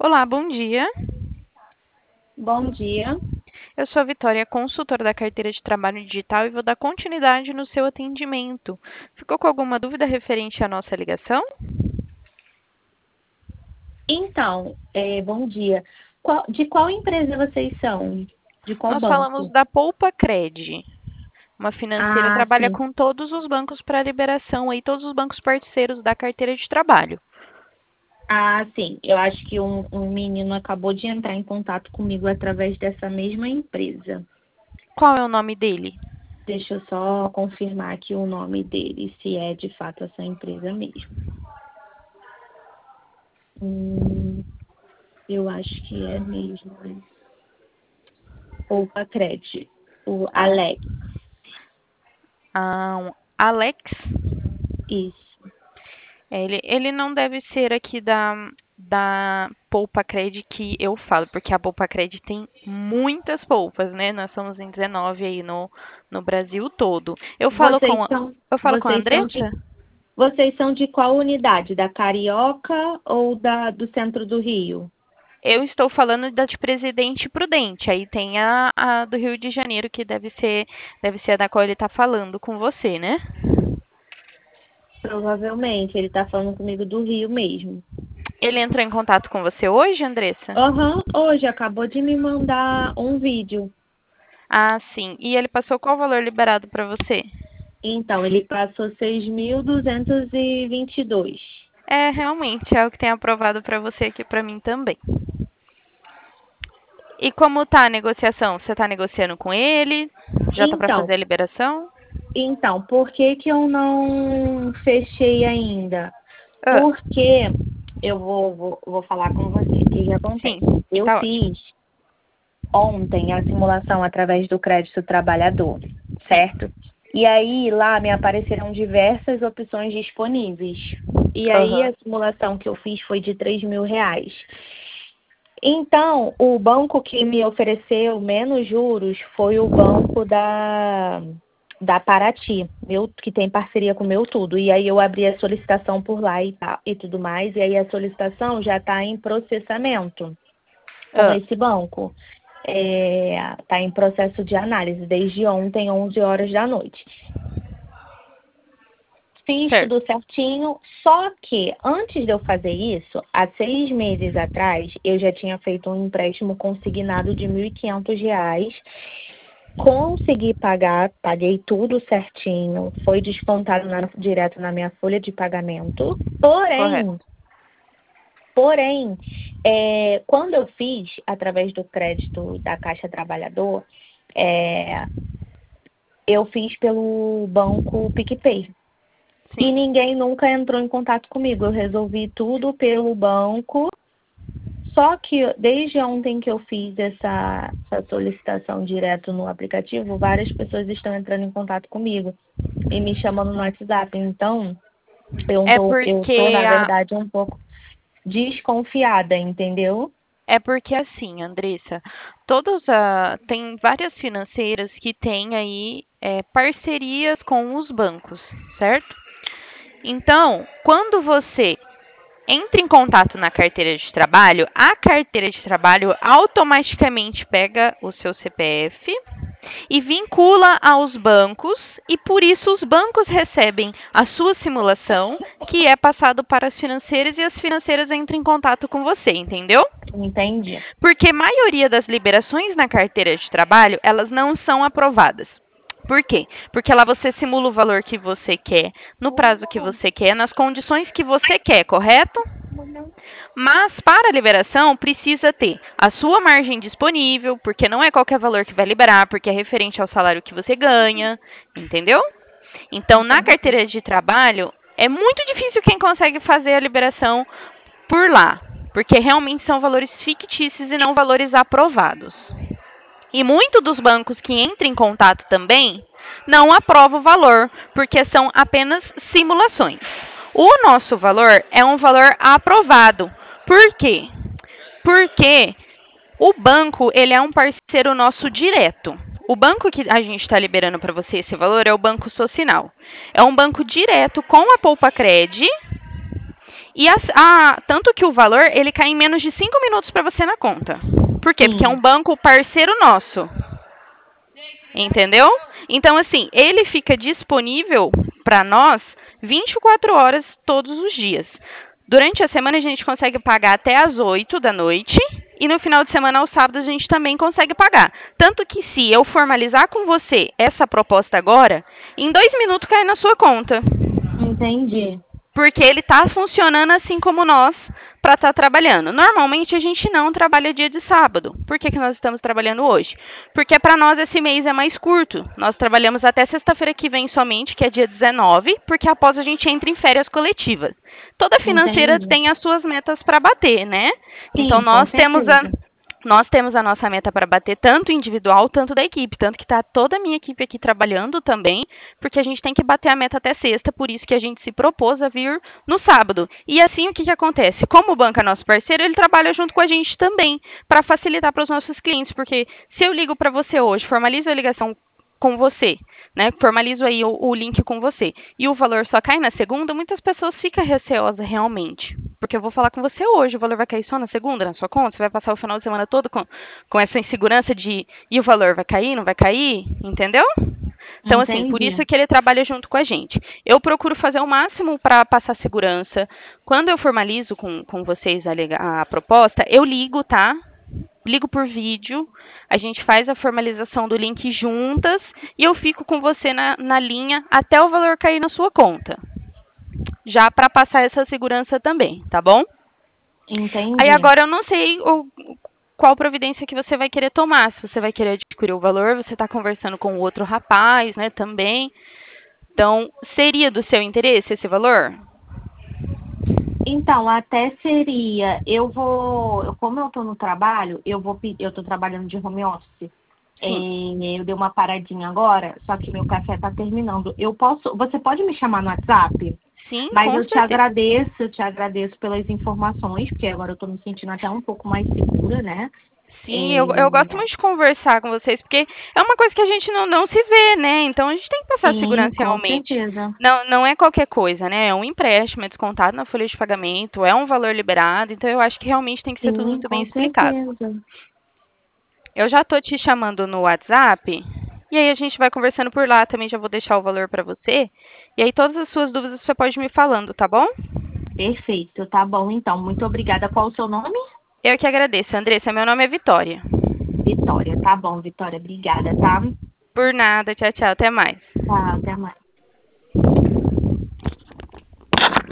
Olá, bom dia. Bom dia. Eu sou a Vitória, consultora da carteira de trabalho digital e vou dar continuidade no seu atendimento. Ficou com alguma dúvida referente à nossa ligação? Então, bom dia. De qual empresa vocês são? De qual Nós falamos banco? da Poupa Cred. Uma financeira Ah, trabalha sim. com todos os bancos para liberação aí, todos os bancos parceiros da carteira de trabalho. Ah, sim. Eu acho que um menino acabou de entrar em contato comigo através dessa mesma empresa. Qual é o nome dele? Deixa eu só confirmar aqui o nome dele, se é de fato essa empresa mesmo. Hum, eu acho que é mesmo. Poupa Cred. O Alex. Alex? Isso. Ele não deve ser aqui da Poupa Cred que eu falo, porque a Poupa Cred tem muitas poupas, né? Nós somos em 19 aí no Brasil todo. Vocês são, Eu falo com a vocês são de Andressa? Vocês são de qual unidade? Da Carioca ou do centro do Rio? Eu estou falando da de Presidente Prudente. Aí tem a do Rio de Janeiro, que deve ser a da qual ele está falando com você, né? Provavelmente, ele está falando comigo do Rio mesmo. Ele entrou em contato com você hoje, Andressa? Aham, hoje acabou de me mandar um vídeo. Ah, sim. E ele passou qual valor liberado para você? Então, ele passou 6.222. É, realmente, é o que tem aprovado para você aqui para mim também. E como tá a negociação? Você está negociando com ele? Já tá para Então, fazer a liberação? por que que eu não fechei ainda? Ah, Porque eu vou falar com você. O que que sim, acontece? Eu tá ótimo. fiz ontem a simulação através do crédito trabalhador, Sim. certo? E aí lá me apareceram diversas opções disponíveis. E aí Aham. a simulação que eu fiz foi de R$ 3.000. Então, o banco que me ofereceu menos juros foi o banco da Paraty, que tem parceria com o Meu Tudo. E aí eu abri a solicitação por lá e tudo mais. E aí a solicitação já está em processamento com Ah, esse banco. Está em processo de análise desde ontem, 11 horas da noite. Fiz certo. tudo certinho, só que antes de eu fazer isso, há 6 meses atrás, eu já tinha feito um empréstimo consignado de R$ 1.500. Consegui pagar, paguei tudo certinho, foi descontado direto na minha folha de pagamento. Porém, Correto. Porém, quando eu fiz através do crédito da Caixa Trabalhador, é, eu fiz pelo banco PicPay. E Sim. ninguém nunca entrou em contato comigo. Eu resolvi tudo pelo banco. Só que desde ontem que eu fiz essa solicitação direto no aplicativo, várias pessoas estão entrando em contato comigo e me chamando no WhatsApp. Então, É eu tô, porque na verdade, um pouco desconfiada, entendeu? é porque assim, Andressa, tem várias financeiras que têm aí parcerias com os bancos, certo? Então, quando você entra em contato na carteira de trabalho, a carteira de trabalho automaticamente pega o seu CPF e vincula aos bancos, e por isso os bancos recebem a sua simulação, que é passado para as financeiras, e as financeiras entram em contato com você, entendeu? Entendi. Porque a maioria das liberações na carteira de trabalho, elas não são aprovadas. Por quê? Porque lá você simula o valor que você quer, no prazo que você quer, nas condições que você quer, correto? Mas para a liberação precisa ter a sua margem disponível, porque não é qualquer valor que vai liberar, porque é referente ao salário que você ganha, entendeu? Então, na Entendi. carteira de trabalho, é muito difícil quem consegue fazer a liberação por lá, porque realmente são valores fictícios e não valores aprovados. E muito dos bancos que entram em contato também não aprovam o valor, porque são apenas simulações. O nosso valor é um valor aprovado. Por quê? Porque o banco, ele é um parceiro nosso direto. O banco que a gente está liberando para você esse valor é o Banco Social. É um banco direto com a Poupa Cred E tanto que o valor, ele cai em menos de 5 minutos para você na conta. Por quê? Porque é Sim, um banco parceiro nosso. Entendeu? Então, assim, ele fica disponível para nós 24 horas todos os dias. Durante a semana, a gente consegue pagar até às 8 da noite. E no final de semana, aos sábados, a gente também consegue pagar. Tanto que, se eu formalizar com você essa proposta agora, em 2 minutos cai na sua conta. entendi. Porque ele está funcionando assim como nós para estar trabalhando. Normalmente a gente não trabalha dia de sábado. Por que nós estamos trabalhando hoje? Porque para nós esse mês é mais curto. Nós trabalhamos até sexta-feira que vem somente, que é dia 19, porque após a gente entra em férias coletivas. Toda financeira Entendi. tem as suas metas para bater, né? Então Sim, com certeza. nós temos a nossa meta para bater tanto individual, tanto da equipe. Tanto que está toda a minha equipe aqui trabalhando também, porque a gente tem que bater a meta até sexta, por isso que a gente se propôs a vir no sábado. E assim, o que acontece? Como o banco é nosso parceiro, ele trabalha junto com a gente também, para facilitar para os nossos clientes, porque se eu ligo para você hoje, formalizo a ligação com você, né? Formalizo aí o link com você. E o valor só cai na segunda, muitas pessoas ficam receosas realmente. Porque eu vou falar com você hoje, o valor vai cair só na segunda, na sua conta? Você vai passar o final de semana todo com essa insegurança de e o valor vai cair, não vai cair? Entendeu? Então, assim, por Entendi. isso que ele trabalha junto com a gente. Eu procuro fazer o máximo para passar segurança. Quando eu formalizo com vocês a proposta, eu ligo, tá? Ligo por vídeo, a gente faz a formalização do link juntas e eu fico com você na linha até o valor cair na sua conta. Já para passar essa segurança também, tá bom? Aí Entendi. agora eu não sei qual providência que você vai querer tomar. Se você vai querer adquirir o valor, você está conversando com o outro rapaz, né, também. Então, seria do seu interesse esse valor? Então, até seria, como eu tô no trabalho, eu tô trabalhando de home office. Sim. Eu dei uma paradinha agora, só que meu café tá terminando. Você pode me chamar no WhatsApp? Sim, Mas com certeza. eu te agradeço pelas informações, porque agora eu tô me sentindo até um pouco mais segura, né? Sim, eu gosto É, muito de conversar com vocês, porque é uma coisa que a gente não se vê, né? Então a gente tem que passar sim, segurança com realmente. certeza. Não é qualquer coisa, né? É um empréstimo, é descontado na folha de pagamento, é um valor liberado, então eu acho que realmente tem que ser tudo Sim, muito bem com explicado. certeza. Eu já tô te chamando no WhatsApp, e aí a gente vai conversando por lá, também já vou deixar o valor para você. E aí todas as suas dúvidas você pode me falando, tá bom? Perfeito, tá bom então. Muito obrigada. Qual o seu nome? Eu que agradeço, Andressa. Meu nome é Vitória. Vitória. Tá bom, Vitória. Obrigada, tá? Por nada, tchau, tchau, até mais. Tá, até mais.